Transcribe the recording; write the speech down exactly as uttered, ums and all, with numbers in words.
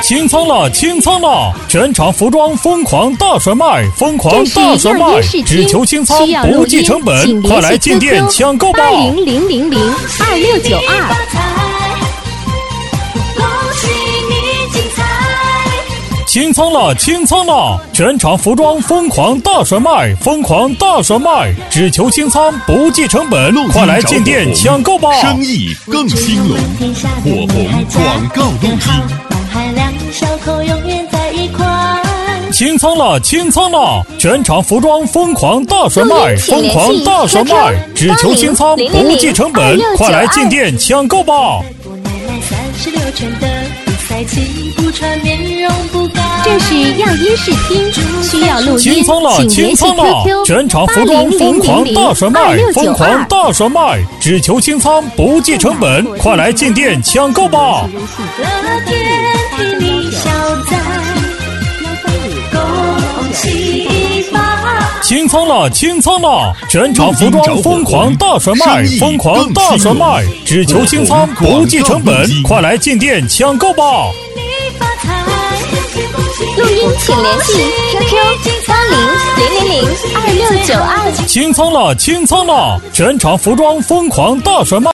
清仓了，清仓了！全场服装疯狂大甩卖，疯狂大甩卖！只求清仓，不计成本，快来进店抢购吧！ 八零零零零二六九二。 清仓了，清仓了！全场服装疯狂大甩卖，疯狂大甩卖！只求清仓，不计成本，快来进店抢购吧！ 生意更兴隆，火红广告录音。 清仓了，清仓了！全场服装疯狂大甩卖，疯狂大甩卖！只求清仓，不计成本，快来进店抢购吧！ 这是样音视听，需要录音， 清仓了，清仓了！全场服装疯狂大甩卖，疯狂大甩卖！只求清仓，不计成本，快来进店抢购吧！清仓了，清仓了！全场服装疯狂大甩卖，疯狂大甩卖！只求清仓，不计成本，快来进店抢购吧！ 录音请联系 Q Q 八零零零零二六九二。 清仓了，清仓了！全场服装疯狂大甩卖。